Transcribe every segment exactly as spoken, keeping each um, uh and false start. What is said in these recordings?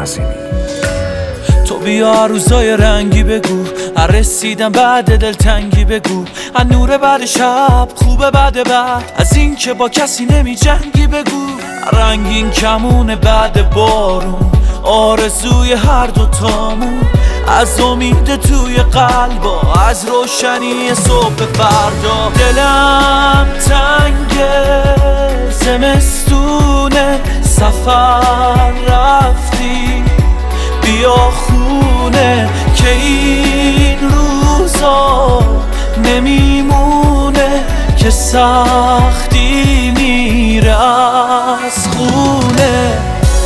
حسینی. تو بیا روزای رنگی بگو، رسیدم بعد دلتنگی بگو، از نور بعد شب خوبه بعد بعد، از این که با کسی نمی جنگی بگو، رنگین کمونه بعد بارون، آرزوی هر دو تامون، از امید توی قلبا، از روشنی صبح فردا. دلم تنگه زمستونه، سفر رفتی بیا خونه، که این روزا نمیمونه، که سختی میره از خونه.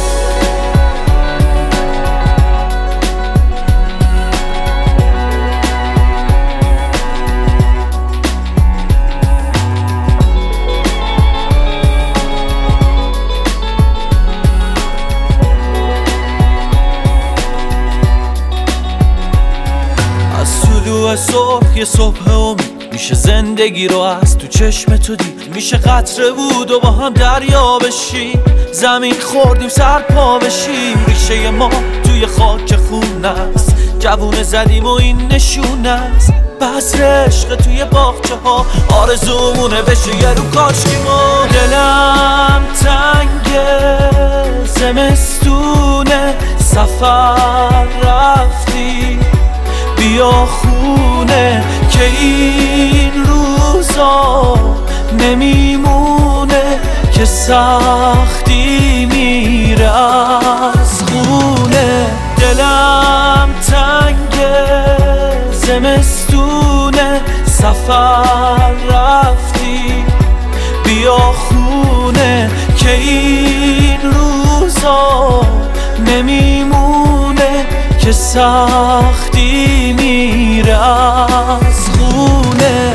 طلوع صبح یه صبح امید میشه زندگی رو از تو چشم تو دید، میشه قطره بود و با هم دریا بشیم، زمین خوردیم سر پا بشیم، ریشه ما توی خاک خون است، جوونه زدیم و این نشونه است، بذر عشق توی باغچه ها، آرزومونه بشه یه رو کاشکیمون. دلم تنگه زمستونه، سفر رفتی بیا خونه، که این روزا نمیمونه، که سختی میره از خونه. دلم تنگه زمستونه، سفر رفتی بیا خونه، که این روزا نمیمونه، که سختی میره از خونه.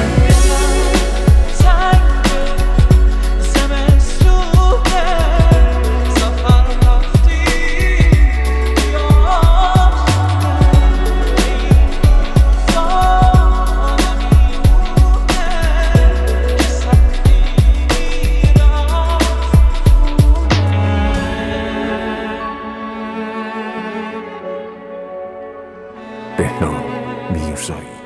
بهنام میرزایی.